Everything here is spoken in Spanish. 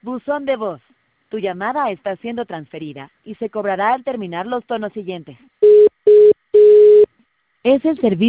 Buzón de voz. Tu llamada está siendo transferida y se cobrará al terminar los tonos siguientes. Es el servicio